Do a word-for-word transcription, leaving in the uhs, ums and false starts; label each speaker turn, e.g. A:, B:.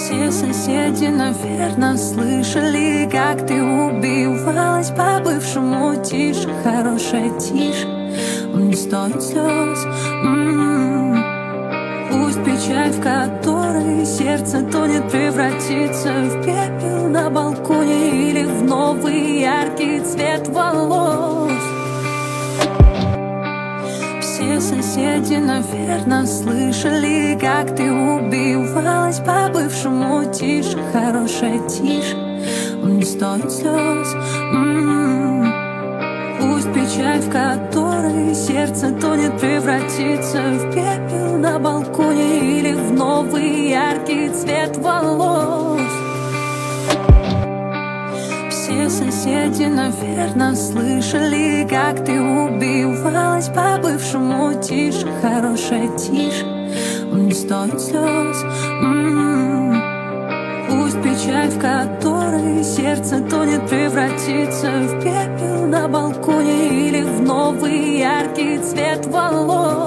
A: Все соседи, наверное, слышали, как ты убивалась по бывшему. Тише, хорошая, тише, он не стоит слез. М-м-м. Пусть печаль, в которой сердце тонет, превратится в пепел на балконе или в новый яркий цвет волос. Все соседи, наверное, слышали, как ты убивалась по бывшему. Тише, хорошая, тише, он не стоит слез. М-м-м. Пусть печаль, в которой сердце тонет, превратится в пепел на балконе или в новый яркий цвет волос. Все соседи, наверное, слышали, как ты убивалась по бывшему. Тише, хорошая, тише, он не стоит слез. М-м-м. Пусть печаль, в которой сердце тонет, превратится в пепел на балконе или в новый яркий цвет волос.